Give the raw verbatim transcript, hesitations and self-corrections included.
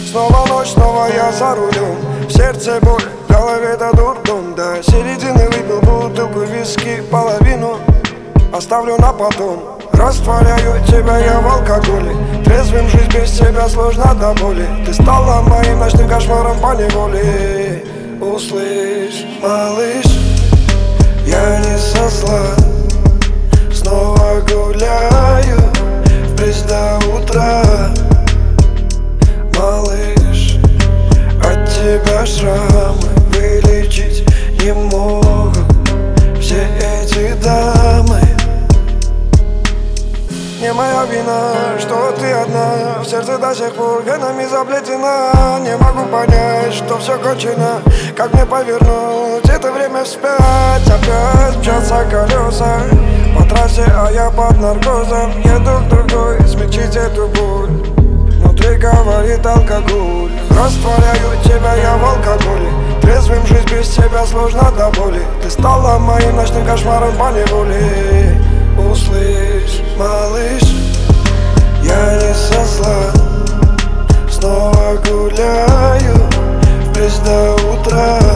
Снова ночь, снова я за рулем. В сердце боль, в голове-то дурдом. До середины выпил бутылку виски, половину оставлю на потом. Растворяю тебя я в алкоголе. Трезвым жизнь без тебя сложно до боли. Ты стала моим ночным кошмаром поневоле. Услышь, малыш, я не со зла. Снова гуляю в бриз до утра. Малыш, от тебя шрамы вылечить не могут все эти дамы. Не моя вина, что ты одна. В сердце до сих пор венами заплетена. Не могу понять, что все кончено. Как мне повернуть это время вспять? Опять мчатся колеса по трассе, а я под наркозом. Еду к другой, смягчить эту боль. Внутри говорит алкоголь. Растворяю тебя я в алкоголе. Трезвым жизнь без тебя сложно до боли. Ты стала моим ночным кошмаром поневоле. Услышь, малыш, я не со зла. Снова гуляю в бриз до утра.